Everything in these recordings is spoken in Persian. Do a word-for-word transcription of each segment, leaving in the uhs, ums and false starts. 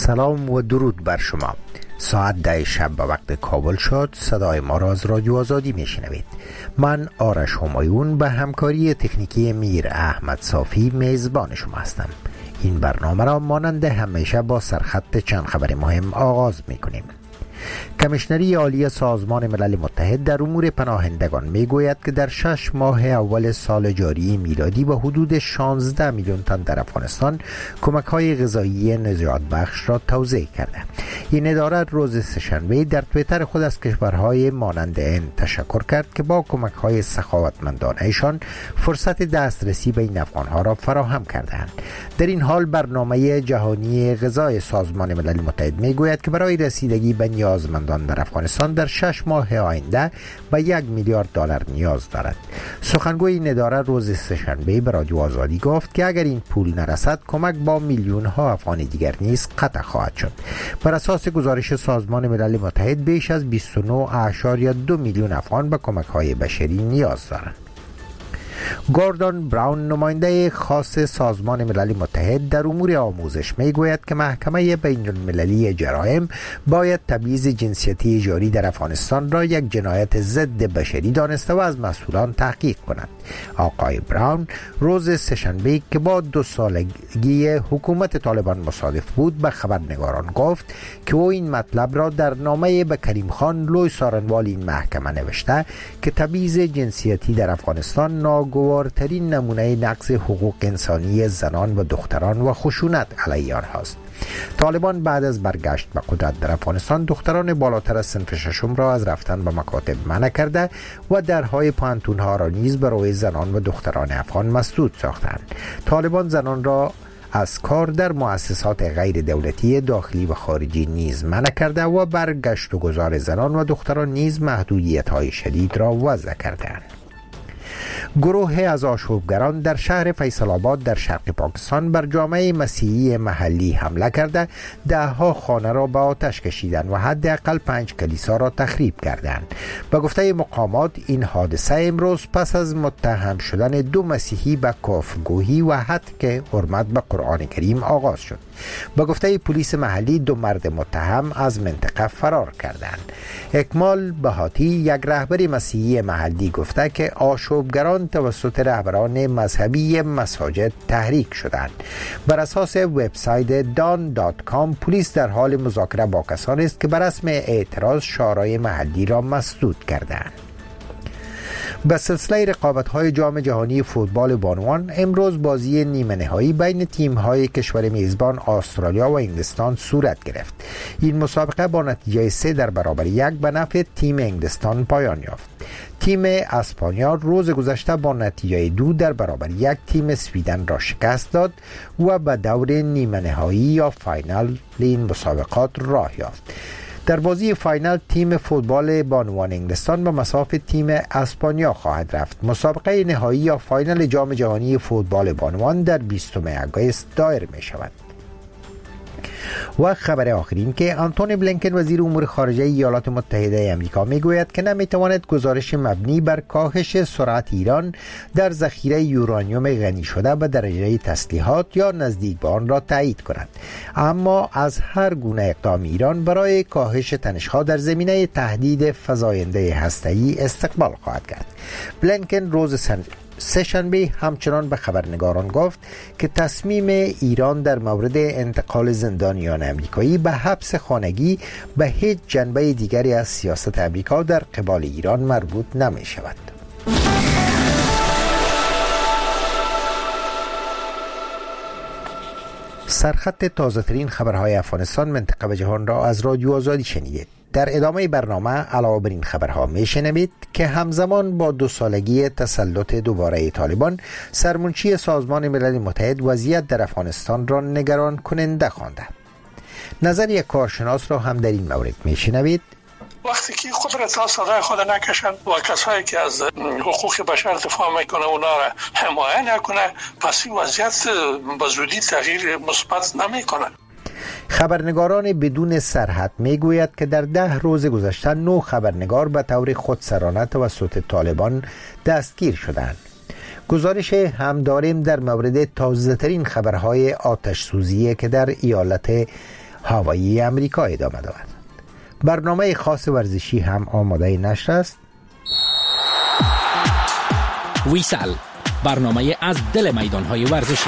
سلام و درود بر شما. ساعت ده شب به وقت کابل شد. صدای ما را از رادیو آزادی میشنوید. من آرش همایون به همکاری تکنیکی میر احمد صافی میزبان شما هستم. این برنامه را مانند همیشه با سرخط چند خبر مهم آغاز میکنیم. کمیشنری عالی سازمان ملل متحد در امور پناهندگان میگوید که در شش ماه اول سال جاری میلادی به حدود شانزده میلیون تن در افغانستان کمک‌های غذایی نجات بخش را توزیع کرده. این اداره روز سه‌شنبه در توییتر خود از کشورهای مانند هند تشکر کرد که با کمک‌های سخاوتمندانه‌شان فرصت دسترسی به این افغان‌ها را فراهم کردند. در این حال برنامه جهانی غذای سازمان ملل متحد میگوید که برای رسیدگی به نیازمندان در افغانستان در شش ماه آینده به یک میلیارد دلار نیاز دارد. سخنگوی این اداره روز سه‌شنبه به رادیو آزادی گفت که اگر این پول نرسد کمک با میلیون ها افغان دیگر نیز قطع خواهد شد. بر اساس گزارش سازمان ملل متحد بیش از بیست و نه اشاریه دو میلیون افغان به کمک های بشری نیاز دارند. گوردون براون نماینده خاص سازمان ملل متحد در امور آموزش میگوید که محکمه بین المللی جرایم باید تبعیض جنسیتی جاری در افغانستان را یک جنایت ضد بشری دانسته و از مسئولان تحقیق کند. آقای براون روز سه‌شنبه که با دو سالگی حکومت طالبان مصادف بود به خبرنگاران گفت که او این مطلب را در نامه به کریم خان لوی سارنوال این محکمه نوشته که تبعیض جنسیتی در افغانستان ناگوارترین نمونه نقض حقوق انسانی زنان و دختران و خشونت علیه آنهاست. طالبان بعد از برگشت به قدرت در افغانستان دختران بالاتر از صنف ششم را از رفتن به مکاتب منع کرده و درهای پانتونها را نیز برای زنان و دختران افغان مسدود ساختند. طالبان زنان را از کار در مؤسسات غیر دولتی داخلی و خارجی نیز منع کرده و برگشت و گذار زنان و دختران نیز محدودیت‌های شدید را وضع کردند. گروه از آشوبگران در شهر فیصل آباد در شرق پاکستان بر جامعه مسیحی محلی حمله کرده ده ها خانه را به آتش کشیدند و حداقل پنج کلیسا را تخریب کردند. به گفته مقامات این حادثه امروز پس از متهم شدن دو مسیحی به کفرگویی و هتک حرمت به قرآن کریم آغاز شد. به گفته پلیس محلی دو مرد متهم از منطقه فرار کردند. اکمال بهاتی یک رهبر مسیحی محلی گفته که آشوبگران توسط رهبران مذهبی مساجد تحریک شدند. بر اساس وبسایت دان دات کام پلیس در حال مذاکره با کسانی است که بر رسم اعتراض شورای محلی را مسدود کردند. به سلسله رقابت‌های جام جهانی فوتبال بانوان امروز بازی نیمه نهایی بین تیم‌های کشور میزبان استرالیا و انگلستان صورت گرفت. این مسابقه با نتیجه سه در برابر یک به نفع تیم انگلستان پایان یافت. تیم اسپانیا روز گذشته با نتیجه دو در برابر یک تیم سویدن را شکست داد و به دور نیمه نهایی یا فاینال این مسابقات راه یافت. در بازی فاینال تیم فوتبال بانوان انگلستان به مصاف تیم اسپانیا خواهد رفت. مسابقه نهایی یا فاینال جام جهانی فوتبال بانوان در بیستم آگوست دایر می شود. و خبر آخرین که آنتونی بلینکن وزیر امور خارجه ایالات متحده آمریکا میگوید که نمیتواند گزارش مبنی بر کاهش سرعت ایران در ذخیره یورانیوم غنی شده به درجه تسلیحات یا نزدیک به آن را تایید کند، اما از هر گونه اقدام ایران برای کاهش تنش‌ها در زمینه تهدید فزاینده هسته‌ای استقبال خواهد کرد. بلینکن روز سن سه‌شنبه همچنان به خبرنگاران گفت که تصمیم ایران در مورد انتقال زندانیان امریکایی به حبس خانگی به هیچ جنبه دیگری از سیاست امریکا در قبال ایران مربوط نمی شود. سرخط تازه ترین خبرهای افغانستان، منطقه و جهان را از رادیو آزادی شنیدید. در ادامه برنامه علاوه بر این خبرها میشنوید که همزمان با دو سالگی تسلط دوباره طالبان، سرمنشی سازمان ملل متحد وضعیت در افغانستان را نگران کننده خوانده. نظر یک کارشناس را هم در این مورد میشنوید. وقتی که قدرت ها صدای خود نکشند و کسایی که از حقوق بشر دفاع میکنه اونا را حمایت نکنه، پس این وضعیت به زودی تغییر مثبت نمیکنه. خبرنگاران بدون سرحد میگوید که در ده روز گذشته نو خبرنگار به طور خودسرانه توسط طالبان دستگیر شدند. گزارش هم داریم در مورد تازه ترین خبرهای آتش سوزی که در ایالت هوایی امریکا ادامه دارد. برنامه خاص ورزشی هم آماده نشر است. ویسل، برنامه از دل میدان‌های ورزشی.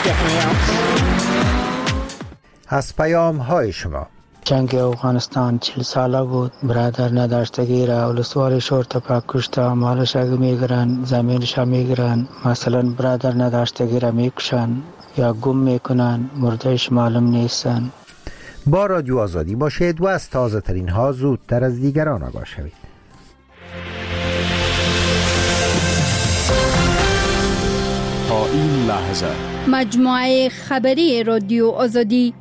از پیام های شما. جنگ افغانستان چهل ساله بود. برادر نداشتگی را ولسوار شورتپا کشته، مالش را میگیرن، زمینش را میگیرن. مثلا برادر نداشتگی را میکشن یا گم میکنن، مردهش معلوم نیستن. با رادیو آزادی باشید و از تازه ترین ها زودتر از دیگران آگاه شوید. تا این لحظه مجموعه خبری رادیو آزادی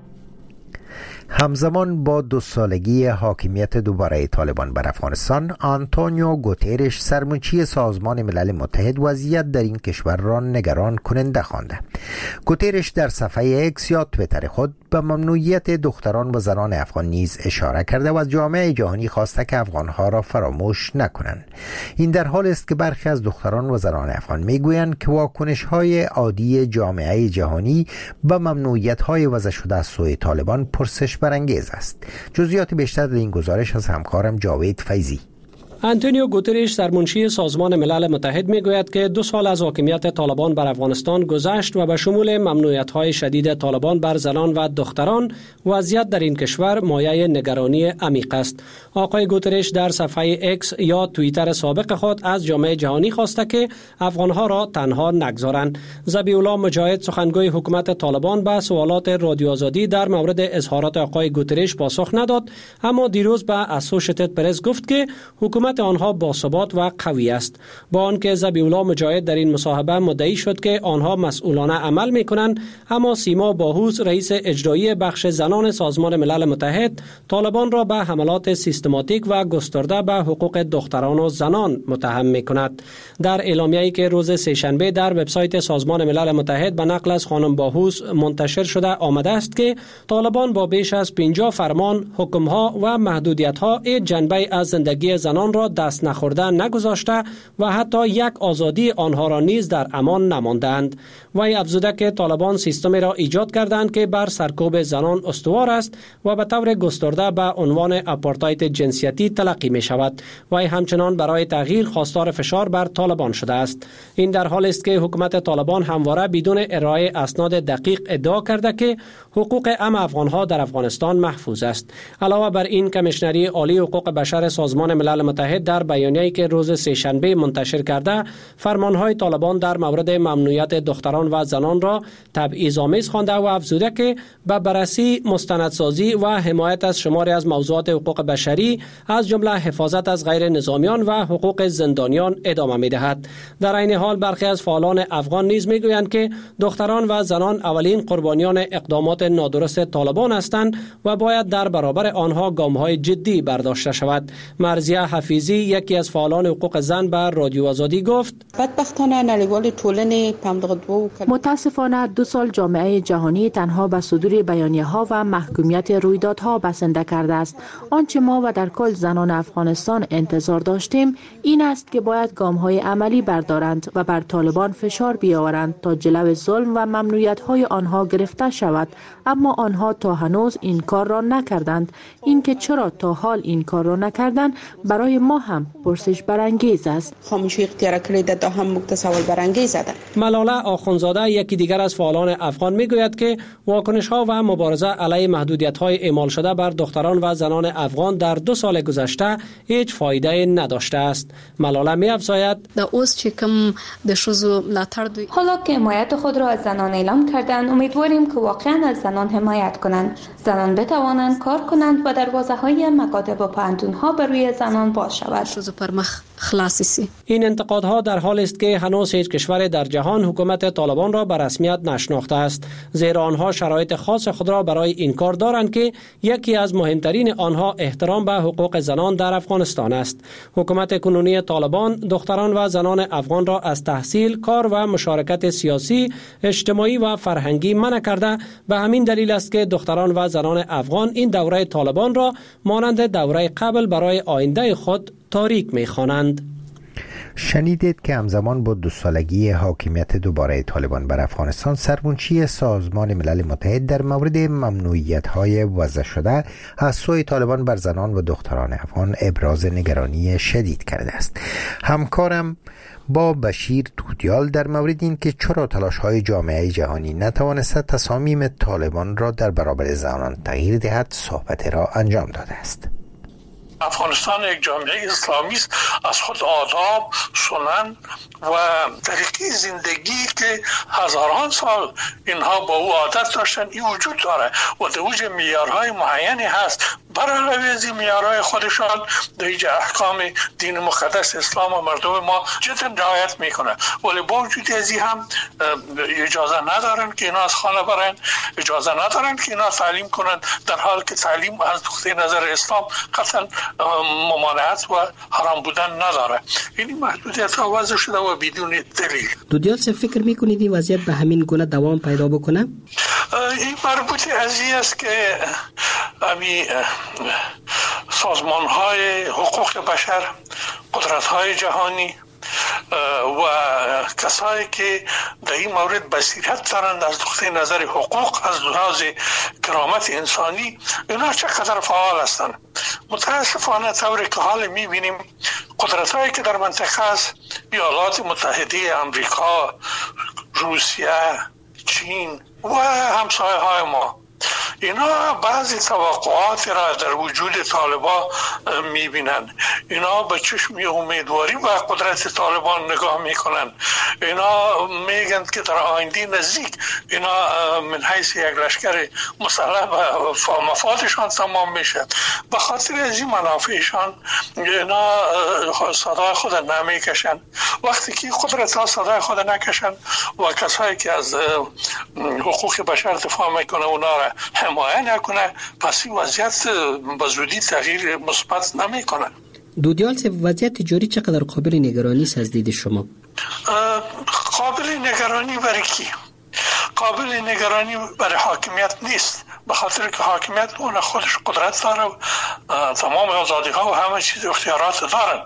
همزمان با دو سالگی حاکمیت دوباره طالبان بر افغانستان، آنتونیو گوترش سرمنشی سازمان ملل متحد وضعیت در این کشور را نگران کننده خوانده. گوترش در صفحه اکس یا توییتر خود به ممنوعیت دختران و زنان افغان نیز اشاره کرده و از جامعه جهانی خواسته که افغانها را فراموش نکنند. این در حال است که برخی از دختران و زنان افغان میگویند که واکنش‌های عادی جامعه جهانی به ممنوعیت‌های وضع شده از سوی طالبان پرسش برانگیز است. جزئیات بیشتر در این گزارش از همکارم جاوید فیضی. آنتونیو گوترش سرمنشی سازمان ملل متحد میگوید که دو سال از حاکمیت طالبان بر افغانستان گذشت و به شمول ممنوعیت‌های شدید طالبان بر زنان و دختران، وضعیت در این کشور مایه نگرانی عمیق است. آقای گوترش در صفحه اکس یا توییتر سابق خود از جامعه جهانی خواسته که افغانها را تنها نگذارند. ذبیح الله مجاهد، سخنگوی حکومت طالبان، به سوالات رادیو آزادی در مورد اظهارات آقای گوترش پاسخ نداد، اما دیروز به اسوشیتد پرس گفت که حکومت آنها باثبات و قوی است. با آنکه ذبیح الله مجاهد در این مصاحبه مدعی شد که آنها مسئولانه عمل می‌کنند، اما سیما باهوس، رئیس اجرایی بخش زنان سازمان ملل متحد، طالبان را به حملات سیستماتیک و گسترده به حقوق دختران و زنان متهم می‌کند. در اعلامیه‌ای که روز سه‌شنبه در وبسایت سازمان ملل متحد به نقل از خانم باهوس منتشر شده آمده است که طالبان با بیش از پنجاه فرمان، حکم‌ها و محدودیت‌ها این جنبه از زندگی زنان را دست نخورده نگذاشته و حتی یک آزادی آنها را نیز در امان نماندند. وی افزوده که طالبان سیستمی را ایجاد کردند که بر سرکوب زنان استوار است و به طور گسترده به عنوان آپارتاید جنسیتی تلقی می شود. وی همچنان برای تغییر خواستار فشار بر طالبان شده است. این در حال است که حکومت طالبان همواره بدون ارائه اسناد دقیق ادعا کرده که حقوق عام افغانها در افغانستان محفوظ است. علاوه بر این، کمیشنری عالی حقوق بشر سازمان ملل متحد در بیانیه‌ای که روز سه‌شنبه منتشر کرده، فرمانهای طالبان در مورد ممنوعیت دختران و زنان را تبعیض‌آمیز خوانده و افزوده که به بررسی، مستندسازی و حمایت از شماری از موضوعات حقوق بشری از جمله حفاظت از غیر نظامیان و حقوق زندانیان ادامه می‌دهد. در این حال برخی از فعالان افغان نیز می‌گویند که دختران و زنان اولین قربانیان اقدامات نادرست طالبان هستند و باید در برابر آنها گام‌های جدی برداشته شود. مرضیه حفیظی، یکی از فعالان حقوق زن، به رادیو آزادی گفت: بدبختانه نړیوال ټولنې متاسفانه دو سال جامعه جهانی تنها به صدور بیانیه‌ها و محکومیت رویدادها بسنده کرده است. آنچه ما و در کل زنان افغانستان انتظار داشتیم این است که باید گام‌های عملی بردارند و بر طالبان فشار بیاورند تا جلو ظلم و ممنوعیت‌های آنها گرفته شود، اما آنها تا هنوز این کار را نکردند. اینکه چرا تا حال این کار را نکردند برای ما هم پرسش برانگیز است. خاموشی اختیار کړې ده، هم موږ ته سوال برانگیزه ده. ملاله آخوندزاده، یکی دیگر از فعالان افغان، میگوید که واکنش‌ها و مبارزه علیه محدودیت‌های اعمال شده بر دختران و زنان افغان در دو سال گذشته هیچ فایده نداشته است. ملاله می‌افزاید: حالا که حمایت خود را از زنان اعلام کردند، امیدواریم که واقعاً از زنان حمایت کنند. زنان بتوانند کار کنند و دروازه‌های مکاتب و پوهنتون‌ها بر روی زنان باز شود. این انتقادها در حال است که هنوز هیچ کشور در جهان حکومت طالبان را به رسمیت نشناخته است، زیرا آنها شرایط خاص خود را برای این کار دارند که یکی از مهمترین آنها احترام به حقوق زنان در افغانستان است. حکومت کنونی طالبان دختران و زنان افغان را از تحصیل، کار و مشارکت سیاسی، اجتماعی و فرهنگی منع کرده. به همین دلیل است که دختران و زنان افغان این دوره طالبان را مانند دوره قبل برای آینده خود تاریک می‌خوانند. شنیدید که همزمان با دو سالگی حاکمیت دوباره طالبان بر افغانستان، سرمنشی سازمان ملل متحد در مورد ممنوعیت‌های وضع شده از سوی طالبان بر زنان و دختران افغان ابراز نگرانی شدید کرده است. همکارم با بشیر دودیال در مورد این که چرا تلاش‌های جامعه جهانی نتوانسته تصامیم طالبان را در برابر زنان تغییر دهد صحبت را انجام داده است. افغانستان یک جامعه اسلامی است، از خود آداب، سنن و طریقه زندگی که هزاران سال اینها با او عادت داشتن این وجود داره و در اوج معیارهای معینی هست. بر علاوه از این معیارهای خودشان در احکام دین مقدس اسلام و مردم ما جدا رعایت میکنه، ولی با وجود از این هم اجازه ندارن که اینا از خانه برن، اجازه ندارن که اینا تعلیم کنن، در حال که تعلیم از نقطه نظر اسلام قطعا ممانعت و حرام بودن نداره. این محدودیت ها وضع شده و بدون دلیل. دودیال سے فکر میکنید این وضعیت به همین گونه دوام پیدا بکنه؟ این مربوط از این است که امی سازمان های حقوق بشر، قدرت های جهانی و کسایی که در این مورد بصیرت دارند از نقطه نظر حقوق، از لحاظ کرامت انسانی، اینا چقدر فعال هستند. متاسفانه طوری که حال میبینیم قدرت هایی که در منطقه است، ایالات متحده امریکا، روسیه، چین و همسایه های ما، اینا بعضی توقعات را در وجود طالبان میبینن. اینا به چشم امیدواری و قدرت طالبان نگاه میکنن. اینا میگن که در آینده نزدیک اینا من حیث یک لشکر مسلح و مفادشان تمام میشه. به خاطر از این منافعشان اینا صدای خود نمیکشن. وقتی که قدرت ها صدای خود نکشن و کسایی که از حقوق بشر دفاع میکنه اونا را حمایت نکنه، پس این وضعیت به زودی تغییر مثبت نمیکنه. دودیال سے وضعیت جاری چقدر قابل نگرانی است از دید شما؟ قابل نگرانی برای کی؟ قابل نگرانی برای حاکمیت نیست، به خاطر که حاکمیت اون خودش قدرت داره و تمام آزادی ها و همه چیز اختیارات دارن.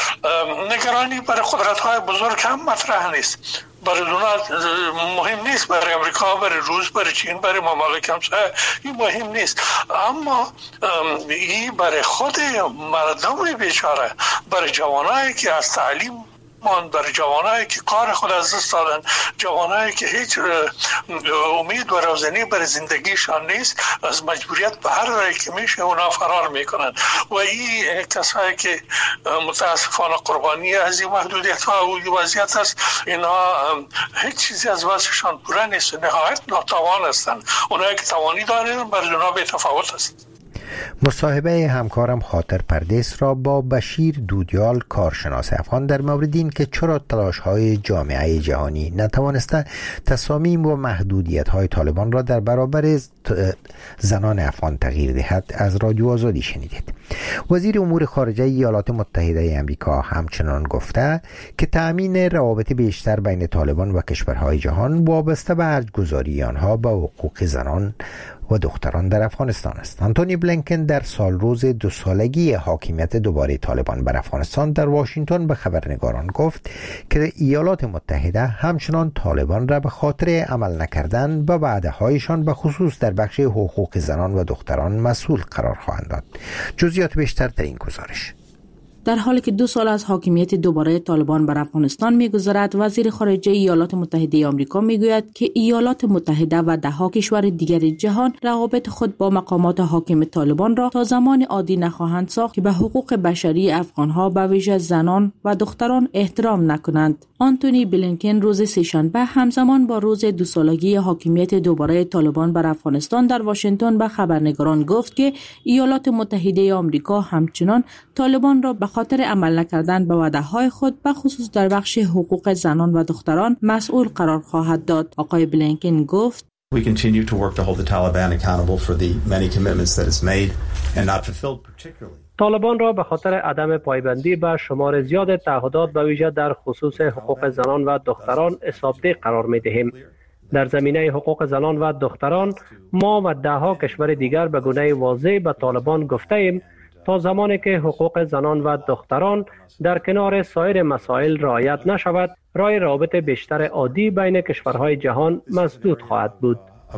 نگرانی برای قدرت های بزرگ هم مطرح نیست. برای اونا مهم نیست، برای امریکا، برای روس، برای چین، برای ممالک همسایه این مهم نیست، اما این برای خود مردم بیچاره، برای جوانایی که از تعلیم من، برای جوانایی که کار خود از دست دادن، جوانایی که هیچ امید و روزنی برای زندگیشان نیست، از مجبوریت به هر رای که میشه اونا فرار میکنن و این کسایی که متاسفانه قربانی از این محدودیت ها و وضعیت است، اینا هیچ چیزی از وضعشان پوره نیست، نهایت ناتوان هستند. اونایی که توانی دارن برای اونا به تفاوت است. مصاحبه همکارم خاطر پردیس را با بشیر دودیال کارشناس افغان در مورد این که چرا تلاش‌های جامعه جهانی نتوانسته تصامیم و محدودیت‌های طالبان را در برابر زنان افغان تغییر دهد از رادیو آزادی شنیدید. وزیر امور خارجه ایالات متحده آمریکا همچنان گفته که تأمین روابط بیشتر بین طالبان و کشورهای جهان وابسته به ارجگذاری آنها به حقوق زنان و دختران در افغانستان است. آنتونی بلینکن در سال روز دو سالگی حاکمیت دوباره طالبان بر افغانستان در واشنگتن به خبرنگاران گفت که ایالات متحده همچنان طالبان را به خاطر عمل نکردن به وعده‌هایشان به خصوص در بخش حقوق زنان و دختران مسئول قرار خواهند داد. جزئیات بیشتر در این گزارش. در حالی که دو سال از حاکمیت دوباره طالبان بر افغانستان می‌گذرد، وزیر خارجه ایالات متحده آمریکا میگوید که ایالات متحده و ده‌ها کشور دیگر جهان روابط خود با مقامات حاکم طالبان را تا زمان عادی نخواهند ساخت که به حقوق بشری افغان‌ها به ویژه زنان و دختران احترام نکنند. آنتونی بلینکن روز سه‌شنبه همزمان با روز دو سالگی حاکمیت دوباره طالبان بر افغانستان در واشنگتن به خبرنگاران گفت که ایالات متحده آمریکا همچنان طالبان را به خاطر عمل نکردن به وعده‌های خود به خصوص در بخش حقوق زنان و دختران مسئول قرار خواهد داد. آقای بلینکن گفت We continue to work to hold the Taliban accountable for the many commitments that it's made and not fulfilled particularly. طالبان را به خاطر عدم پایبندی به شمار زیاد تعهدات به ویژه در خصوص حقوق زنان و دختران حسابدهی قرار می‌دهیم. در زمینه حقوق زنان و دختران ما و ده‌ها کشور دیگر به گونه واضح به طالبان گفته‌ایم تا زمانی که حقوق زنان و دختران در کنار سایر مسائل رعایت نشود، راه رابط بیشتر عادی بین کشورهای جهان مسدود خواهد بود.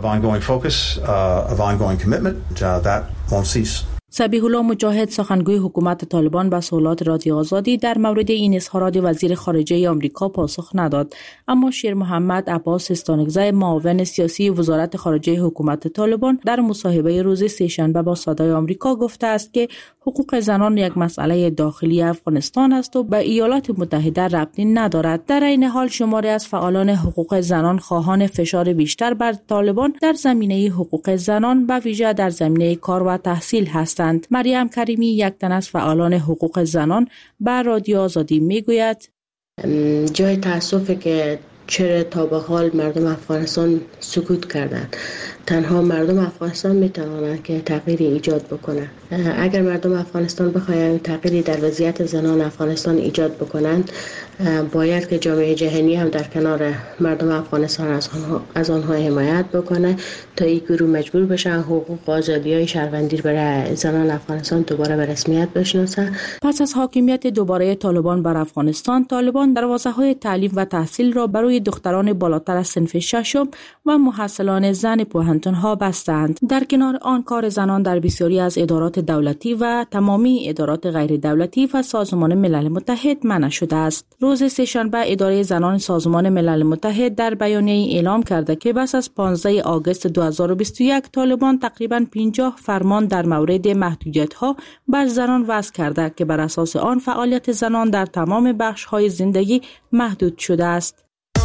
صبیح الله مجاهد، سخنگوی حکومت طالبان به سوالات رادیو آزادی در مورد این اظهارات وزیر خارجه آمریکا پاسخ نداد، اما شیر محمد عباس استانکزی، معاون سیاسی وزارت خارجه حکومت طالبان، در مصاحبه روز سه‌شنبه با صدای آمریکا گفته است که حقوق زنان یک مسئله داخلی افغانستان است و به ایالات متحده ربطی ندارد. در این حال شماری از فعالان حقوق زنان خواهان فشار بیشتر بر طالبان در زمینه حقوق زنان، به ویژه در زمینه کار و تحصیل هستند. مریم کریمی، یک تن از فعالان حقوق زنان، به رادیو آزادی میگوید جای تأسفه که چرا تا به حال مردم افغانستان سکوت کردند. تنها مردم افغانستان میتوانند که تغییری ایجاد بکنند. اگر مردم افغانستان بخواهند تغییری در وضعیت زنان افغانستان ایجاد بکنند، باید که جامعه جهانی هم در کنار مردم افغانستان از آنها از آنها حمایت بکنه تا این گروه مجبور بشن حقوق و آزادی‌های شهروندی برای زنان افغانستان دوباره به رسمیت بشناسه. پس از حاکمیت دوباره طالبان بر افغانستان، طالبان دروازه‌های تعلیم و تحصیل را برای دختران بالاتر از صنف ششم و محصلان زن پوهنتون‌ها بستند. در کنار آن، کار زنان در بسیاری از ادارات دولتی و تمامی ادارات غیر دولتی و سازمان ملل متحد منع شده است. روز سه‌شنبه اداره زنان سازمان ملل متحد در بیانیه‌ای اعلام کرده که پس از پانزده آگوست دو هزار و بیست و یک طالبان تقریباً پنجاه فرمان در مورد محدودیت‌ها بر زنان وضع کرده که بر اساس آن فعالیت زنان در تمام بخش‌های زندگی محدود شده است.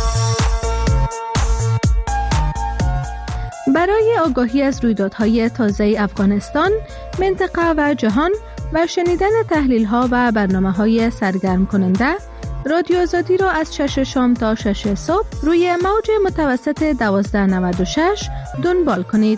برای آگاهی از رویدادهای تازه افغانستان، منطقه و جهان و شنیدن تحلیل‌ها و برنامه‌های سرگرم کننده، رادیو آزادی را از شش شام تا شش صبح روی موج متوسط دوازده نود و شش دنبال کنید.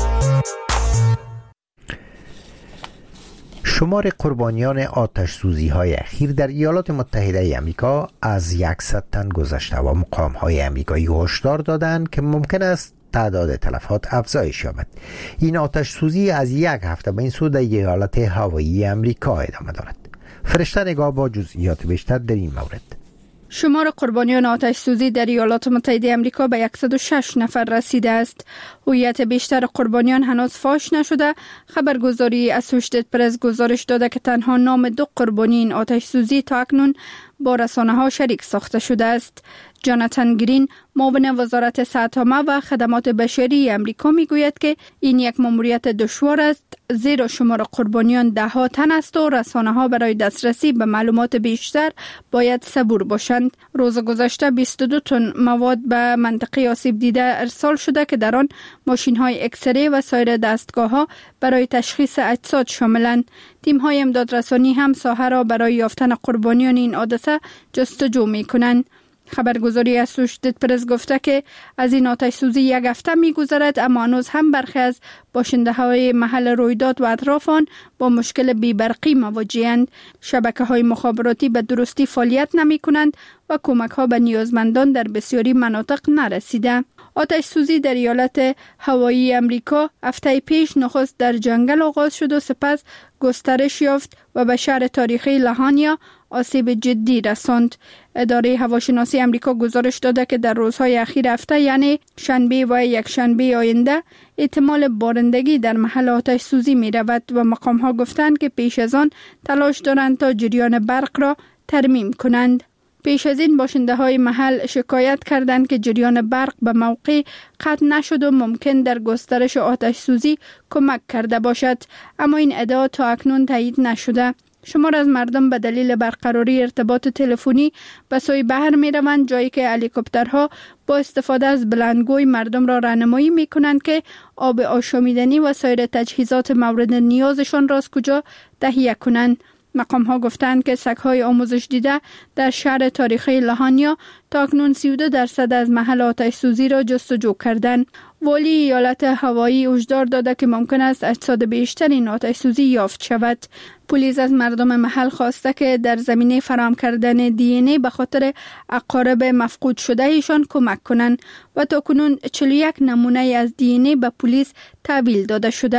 شمار قربانیان آتش سوزی های اخیر در ایالات متحده آمریکا از صد تن گذشته و مقام های آمریکایی هشدار دادند که ممکن است تعداد تلفات افزایش یابد. این آتش سوزی از یک هفته به این سو در ایالت هاوایی آمریکا ادامه دارد. فرشته نگاه با جزئیات بیشتر در این مورد. شمار قربانیان آتش سوزی در ایالات متحده آمریکا به صد و شش نفر رسیده است. هویت بیشتر قربانیان هنوز فاش نشده. خبرگزاری اسوشیتد پرس گزارش داده که تنها نام دو قربانی این آتش سوزی تا اکنون با رسانه ها شریک ساخته شده است. جاناتان گرین، معاون وزارت صحت عامه و خدمات بشری آمریکا، میگوید که این یک ماموریت دشوار است، زیرا شمار قربانیان ده ها تن است و رسانه ها برای دسترسی به معلومات بیشتر باید صبور باشند. روز گذشته بیست و دو تن مواد به منطقه آسیب دیده ارسال شده که در آن ماشین های اکسره و سایر دستگاه ها برای تشخیص اجساد شاملند. تیم های امدادرسانی هم ساحه را برای یافتن قربانیان این حادثه جستجو می کنند. خبرگزاری اسوشیتد پرس گفته که از این آتش سوزی یک هفته می گذرد، اما هنوز هم برخی از باشنده های محل رویداد و اطراف آن با مشکل بی‌برقی مواجه‌اند. شبکه های مخابراتی به درستی فعالیت نمی کنند و کمک ها به نیازمندان در بسیاری مناطق نرسیده. آتش سوزی در ایالت هاوایی امریکا هفته پیش نخست در جنگل آغاز شد و سپس گسترش یافت و به شهر تاریخی لهانیا آسیب جدی رساند. اداره هواشناسی امریکا گزارش داده که در روزهای اخیر هفته، یعنی شنبه و یک شنبه آینده، احتمال بارندگی در محل آتش سوزی می رود و مقام ها گفتند که پیش از آن تلاش دارند تا جریان برق را ترمیم کنند. پیش از این باشنده های محل شکایت کردند که جریان برق به موقع قطع نشد و ممکن در گسترش آتش سوزی کمک کرده باشد، اما این ادعا تا اکنون تایید نشده. شمار از مردم به دلیل برقراری ارتباط تلفنی به سوی بحر می روند، جایی که هلیکوپترها با استفاده از بلندگوی مردم را راهنمایی می کنند که آب آشامیدنی و سایر تجهیزات مورد نیازشان را از کجا تهیه کنند. مقام ها گفتند که سگ‌های آموزش دیده در شهر تاریخی لهانیا تا اکنون سی و دو درصد از محل آتش سوزی را جستجو کردند. والی ایالت هاوایی هشدار داده که ممکن است اجساد بیشتر این آتش سوزی یافت شود. پلیس از مردم محل خواسته که در زمینه فراهم کردن دی ان ای به خاطر اقارب مفقود شده ایشان کمک کنند و تا کنون چهل و یک نمونه از دی ان ای به پلیس تحویل داده شده.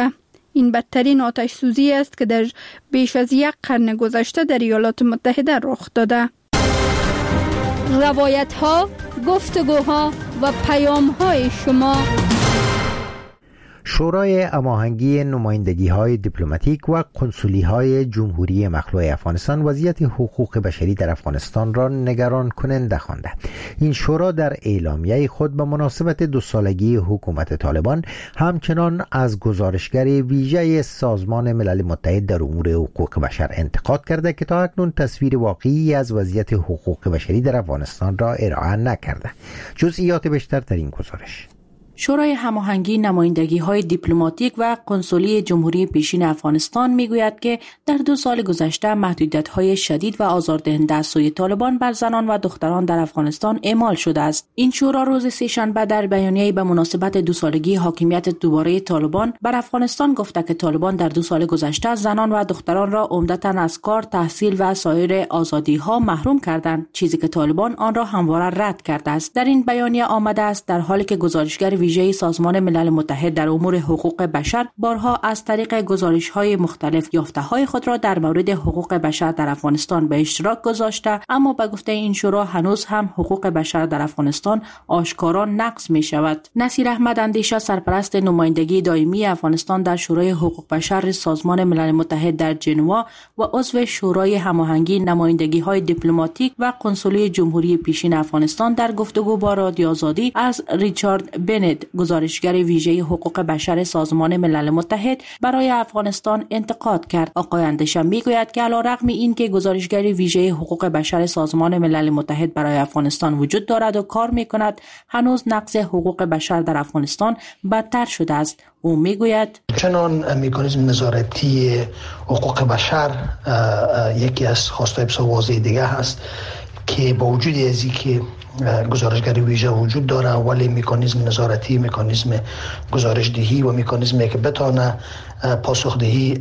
این بدترین آتش سوزی است که در بیش از یک قرن گذشته در ایالات متحده رخ داده. روایت ها، گفتگوها و پیام های شما. شورای هماهنگی نمایندگی‌های دیپلماتیک و قنصلی‌های جمهوری مخلوع افغانستان وضعیت حقوق بشری در افغانستان را نگران کننده خوانده. این شورا در اعلامیه خود به مناسبت دو سالگی حکومت طالبان همچنان از گزارشگر ویژه سازمان ملل متحد در امور حقوق بشر انتقاد کرده که تا اکنون تصویر واقعی از وضعیت حقوق بشری در افغانستان را ارائه نکرده. جزئیات بیشتر در این گزارش. شورای هماهنگی نمایندگی‌های دیپلماتیک و قنصلی جمهوری پیشین افغانستان میگوید که در دو سال گذشته محدودیت‌های شدید و آزاردهنده از سوی طالبان بر زنان و دختران در افغانستان اعمال شده است. این شورا روز سه‌شنبه در بیانیه‌ای به مناسبت دو سالگی حاکمیت دوباره طالبان بر افغانستان گفته که طالبان در دو سال گذشته زنان و دختران را عمدتاً از کار، تحصیل و سایر آزادی‌ها محروم کردند، چیزی که طالبان آن را همواره رد کرده است. در این بیانیه آمده است در حالی که گزارشگر ویژه سازمان ملل متحد در امور حقوق بشر بارها از طریق گزارش‌های مختلف یافته‌های خود را در مورد حقوق بشر در افغانستان به اشتراک گذاشته، اما به گفته این شورا هنوز هم حقوق بشر در افغانستان آشکارا نقض می‌شود. نصیر احمد اندیشه، سرپرست نمایندگی دائمی افغانستان در شورای حقوق بشر سازمان ملل متحد در ژنوا و عضو شورای هماهنگی نمایندگی‌های دیپلماتیک و قنصلی جمهوری پیشین افغانستان در گفتگو با رادیو آزادی از ریچارد بنت، گزارشگر ویژه حقوق بشر سازمان ملل متحد برای افغانستان انتقاد کرد. آقای اندیشه میگوید که علیرغم اینکه گزارشگر ویژه حقوق بشر سازمان ملل متحد برای افغانستان وجود دارد و کار میکند، هنوز نقض حقوق بشر در افغانستان بدتر شده است. او میگوید چنان مکانیزم نظارتی حقوق بشر یکی از خواستهای بسیار واضح دیگه هست که با وجود از اینکه گزارشگری ویژه وجود داره، ولی مکانیزم نظارتی، مکانیزم گزارش دهی و مکانیزمی که بتانه پاسخدهی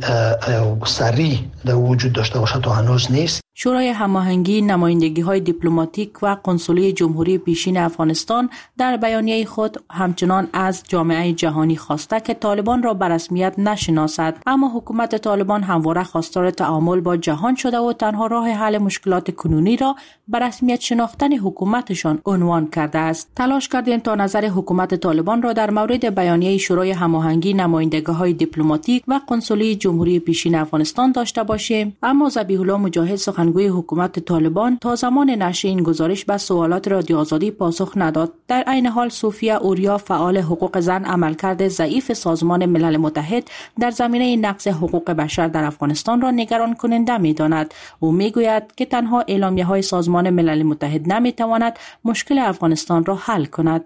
سریع در وجود داشته باشه تا هنوز نیست. شورای هماهنگی نمایندگی‌های دیپلماتیک و قنصلی جمهوری پیشین افغانستان در بیانیه خود همچنان از جامعه جهانی خواسته که طالبان را به رسمیت نشناسد، اما حکومت طالبان همواره خواستار تعامل با جهان شده و تنها راه حل مشکلات کنونی را به رسمیت شناختن حکومتشان عنوان کرده است. تلاش کردیم تا نظر حکومت طالبان را در مورد بیانیه شورای هماهنگی نمایندگی‌های دیپلماتیک و قنصلی جمهوری پیشین افغانستان داشته باشیم، اما ذبیح الله مجاهد، سخنگوی حکومت طالبان، تا زمان نشر این گزارش به سوالات رادیو آزادی پاسخ نداد. در عین حال صوفیا اوریا، فعال حقوق زن، عملکرد ضعیف سازمان ملل متحد در زمینه نقض حقوق بشر در افغانستان را نگران کننده می‌داند. او میگوید که تنها اعلامیه‌های سازمان ملل متحد نمی‌تواند مشکل افغانستان را حل کند.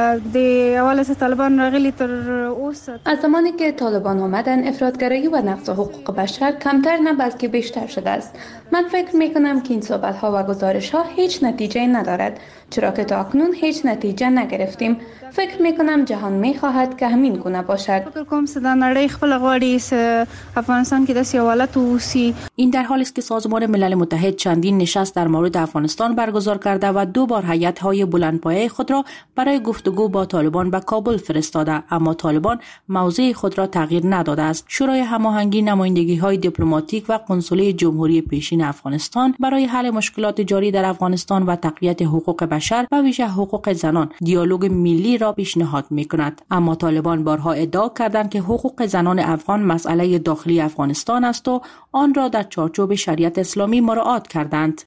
از زمانی که طالبان آمدن، افراطگرایی و نقض حقوق بشر کمتر نه بلکه بیشتر شده است. من فکر میکنم که این صحبت ها و گزارش ها هیچ نتیجه ندارد، چرا که تا اکنون هیچ نتیجه نگرفتیم. فکر میکنم جهان میخواهد که همین گونه باشد. فکر کوم چې د نړۍ خپل غواړي افغانستان کې داسې حالت اوسي. این در حالی است که سازمان ملل متحد چندین نشست در مورد افغانستان برگزار کرده و دو بار هیئت‌های بلندپایه خود را برای گفتگو با طالبان به کابل فرستاده، اما طالبان موضع خود را تغییر نداده است. شورای هماهنگی نمایندگی‌های دیپلماتیک و قنصلی جمهوری پیشین افغانستان برای حل مشکلات جاری در افغانستان و تقویت حقوق بشر و ویژه حقوق زنان دیالوگ ملی را پیشنهاد می‌کند، اما طالبان بارها ادعا کردند که حقوق زنان افغان مسئله داخلی افغانستان است و آن را در چارچوب شریعت اسلامی مراعات کردند.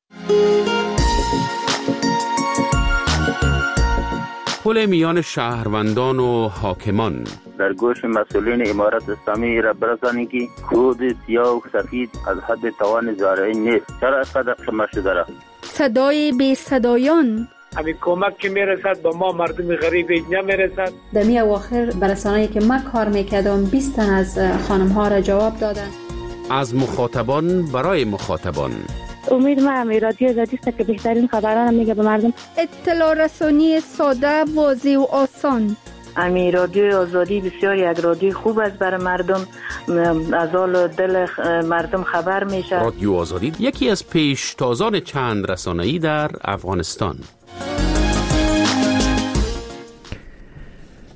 پل میان شهروندان و حاکمان در گوش مسئولین امارت اسلامی را برسانید که کود سیاه و سفید از حد توان زارعی نیست. چرا اینقدر شما شده را؟ صدای بی صدایان، همین کمک که میرسد به ما مردم غریب نمیرسد. در می اواخر برسانه‌ای که من کار میکردم بیست تن از خانم ها را جواب دادن. از مخاطبان برای مخاطبان. امید ما امی رادیو آزادی است که بهترین خبران میگه به مردم. اطلاع رسانی ساده، واضح و آسان. امی رادیو آزادی بسیار یک رادیو خوب است برای مردم، از حال دل مردم خبر میشه. رادیو آزادی یکی از پیشتازان چند رسانه‌ای در افغانستان.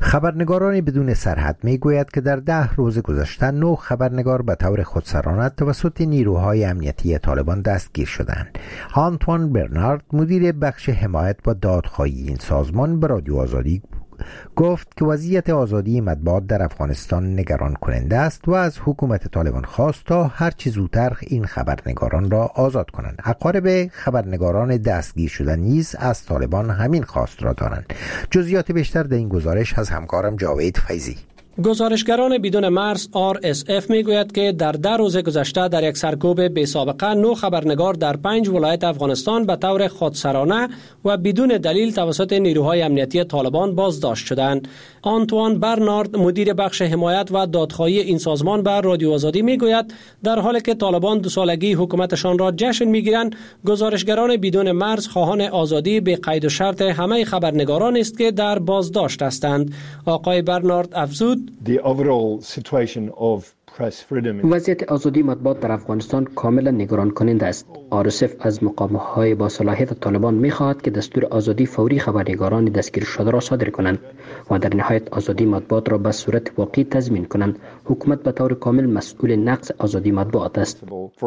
خبرنگاران بدون سرحد می گوید که در ده روز گذشته نه خبرنگار به طور خودسرانه توسط نیروهای امنیتی طالبان دستگیر شدند. آنتوان برنارد مدیر بخش حمایت و دادخواهی این سازمان به رادیو آزادی گفت که وضعیت آزادی مطبوعات در افغانستان نگران کننده است و از حکومت طالبان خواست تا هر چه زودتر این خبرنگاران را آزاد کنند. اقارب خبرنگاران دستگیر شده نیز از طالبان همین خواست را دارند. جزئیات بیشتر در این گزارش از همکارم جاوید فیضی. گزارشگران بدون مرز آر اس اف میگوید که در ده روز گذشته در یک سرکوب بی سابقه نه خبرنگار در پنج ولایت افغانستان به طور خودسرانه و بدون دلیل توسط نیروهای امنیتی طالبان بازداشت شدند. آنتوان برنارد مدیر بخش حمایت و دادخواهی این سازمان به رادیو آزادی میگوید در حالی که طالبان دو سالگی حکومتشان را جشن میگیرند، گزارشگران بدون مرز خواهان آزادی به قید و شرط همه خبرنگاران است که در بازداشت هستند. آقای برنارد افزود: The overall situation of وضعیت آزادی مطبوعات در افغانستان کاملا نگران کننده است. آر اس اف از مقام‌های با صلاحیت طالبان می‌خواهد که دستور آزادی فوری خبرنگاران دستگیر شده را صادر کنند و در نهایت آزادی مطبوعات را به صورت واقعی تضمین کنند. حکومت به طور کامل مسئول نقض آزادی مطبوعات است.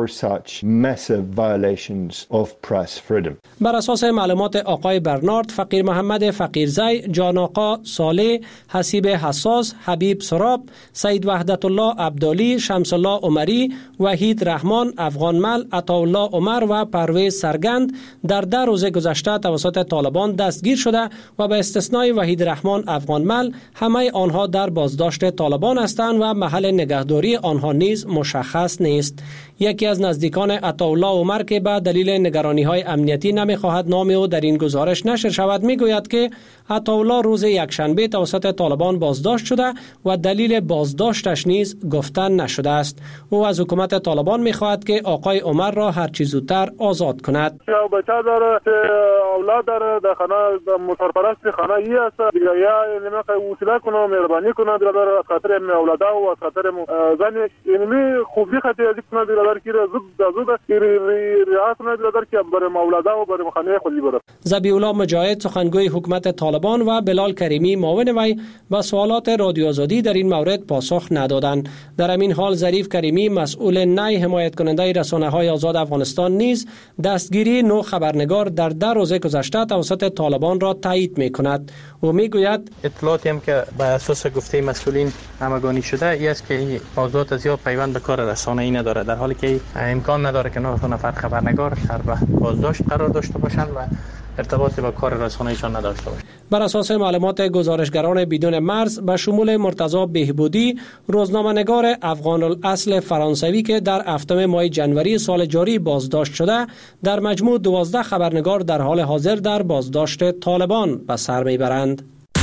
بر اساس معلومات آقای برنارد، فقیر محمد فقیرزی، جان آقا صالح، حسیب حساس، حبیب سراب، سید وحدت الله عبدالی، شمس الله عمری، وحید رحمان، افغان مل، عطاالله عمر و پرویز سرگند در ده روز گذشته توسط طالبان دستگیر شده و به استثنای وحید رحمان افغان مل همه آنها در بازداشت طالبان هستند و محل نگهداری آنها نیز مشخص نیست. یکی از نزدیکان عطاالله عمر که به دلیل نگرانی‌های امنیتی نمی‌خواهد نام او در این گزارش نشر شود میگوید که عطاالله روز یکشنبه توسط طالبان بازداشت شده و دلیل بازداشتش نیز گفتن نشده است. او از حکومت طالبان می‌خواهد که آقای عمر را هر چه زودتر آزاد کند. یا بچه داره، اولاد داره، در خانه مسافرت خانه ای است، یا نمی‌خواد وصله کنه، مهربانی کنه در خاطر اولاد و خاطر زن اینمی خوبی خاطر از کنه در کی زود زود رعایت کنه در کی برای اولاد و برای خانه خودی بره. ذبیح الله مجاهد سخنگوی حکومت طالبان و بلال کریمی معاون وی به سوالات رادیو آزادی در این مورد پاسخ ندادند. در همین حال ظریف کریمی مسئول نی حمایت کننده رسانه‌های آزاد افغانستان نیز دستگیری نو خبرنگار در ده روز گذشته توسط طالبان را تایید می‌کند. او میگوید اطلاعاتی هم که بر اساس گفته مسئولین همگانی شده ای است که این موضوعات زیاد پیوند به کار رسانه‌ای نداره، در حالی که امکان نداره که نه نفر خبرنگار در بازداشت قرار داشته باشند و ارتباطی با کار رسانه‌ایشان نداشته باشند. بر اساس معلومات گزارشگران بدون مرز به شمول مرتضی بهبودی، روزنامه‌نگار افغان الاصل فرانسوی که در هفتم ماه جنوری سال جاری بازداشت شده، در مجموع دوازده خبرنگار در حال حاضر در بازداشت طالبان به سر میبرند.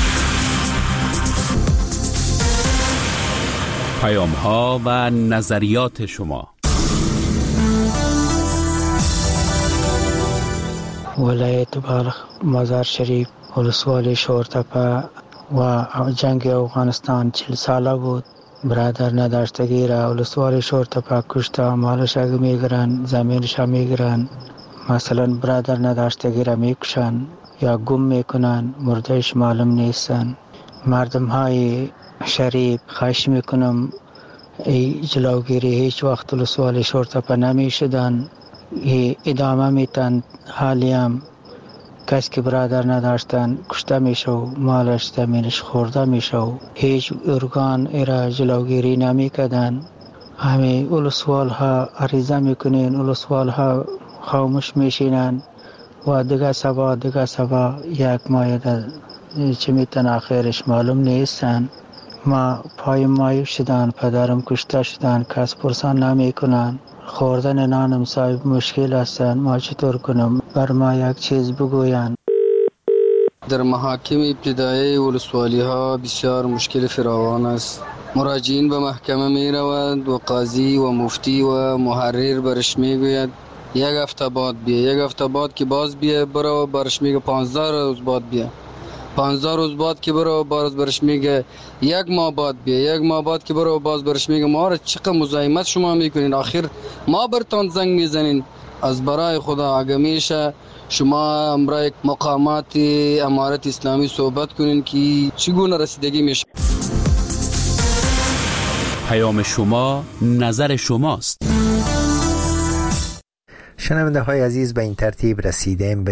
پیام‌ها و نظریات شما. ولایت بلخ، مزار شریف، ولسوالی شورتپه و جنگ افغانستان چهل ساله بود. برادر نداشتگی را ولسوالی شورتپه کشته، مالش اگه میگرن، زمینش هم میگرن. مثلا برادر نداشتگی را میکشن یا گم میکنن، مردهش معلوم نیستن. مردم های شریف خواهش میکنم ای جلوگیری هیچ وقت ولسوالی شورتپه نمیشدن، ادامه میتن. حالی هم کسی که برادر نداشتن کشته میشه و مالش زمینش خورده میشه و هیچ ارگان ایرا جلوگیری نمیکدن. همه ولسوال ها عریضه میکنین، ولسوال ها خاموش میشینن و دیگه سبا دیگه سبا یک ماه چه میتن آخرش معلوم نیستن. ما پای مایوب شدن، پدرم کشته شدن، کس پرسان نمیکنن. خوردن نانم صاحب مشکل هستن، ما چطور کنم؟ بر ما یک چیز بگوین. در محاکم ابتدایی ولسوالی ها بسیار مشکل فراوان است. مراجعین به محکمه می روند و قاضی و مفتی و محرر برش می گوید یک هفته بعد بیا، یک هفته بعد که باز بیا برو، برش میگه پانزده روز بعد بیا، پانزده روز بعد که برو باز برش میگه یک ماه بعد بیا، یک ماه بعد که برو باز برش میگه ما را چقدر مزاحمت شما میکنین، آخر ما برتان زنگ میزنین. از برای خدا اگه میشه شما امرای مقامات امارت اسلامی صحبت کنین که چگونه رسیدگی میشه. پیام شما نظر شماست. شنونده های عزیز، به این ترتیب رسیدیم به